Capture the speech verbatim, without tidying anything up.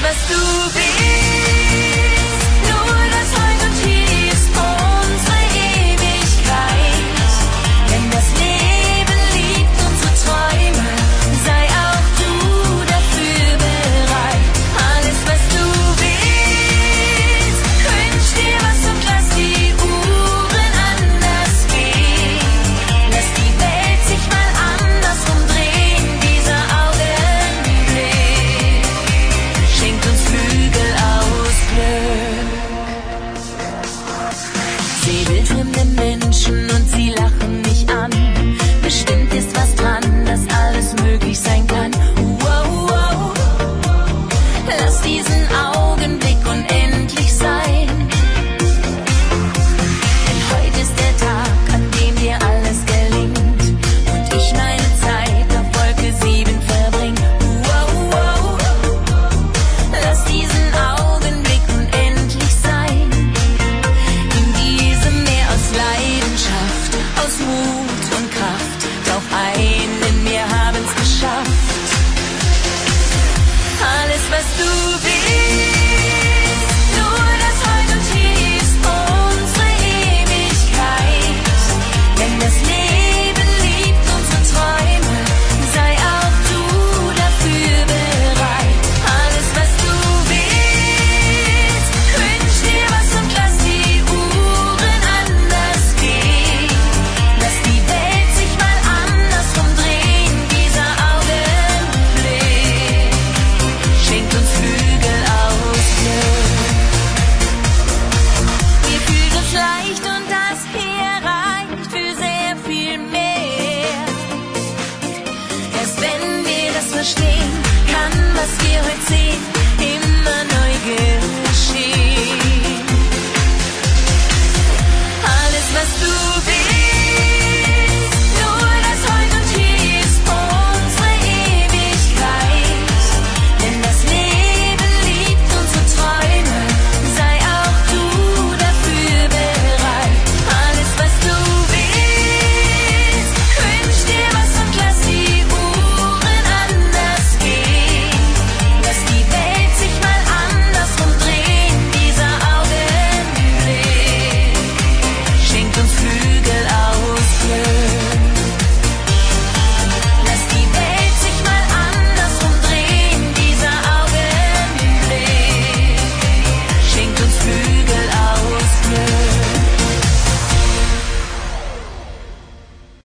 was du bist. Nur das Heute und Hier ist unsere Ewigkeit. Wenn das Leben liebt unsere Träume, sei auch du dafür bereit. Alles, was du willst, wünsch dir was und lass die Uhren anders gehen. Lass die Welt sich mal andersrum drehen. Dieser Augenblick schenkt uns Flügel aus Glück. Seh wildfremde Menschen und sie lachen mich an. Bestimmt ist was dran, dass alles möglich sein kann. Wow, wow. Lass diesen Augenblick unendlich sein. Denn heute ist der Tag, an dem dir alles gelingt und ich meine Zeit auf Wolke sieben verbring. Wow, wow. Lass diesen Augenblick unendlich sein. In diesem Meer aus Leidenschaft, aus Mut und Kraft, tauch ein, denn wir haben's geschafft. Alles, was du willst, nur das Heute und Hier ist unsere Ewigkeit. Denn das Leben liebt unsere Träume, sei auch du dafür bereit. Alles, was du willst, wünsch dir was und lass die Uhren anders gehen. Lass die Welt sich mal andersrum drehen. Dieser Augenblick schenkt uns Flügel aus Glück. Wir fühlen uns leicht und das hier reicht für sehr viel mehr. Erst wenn wir das verstehen,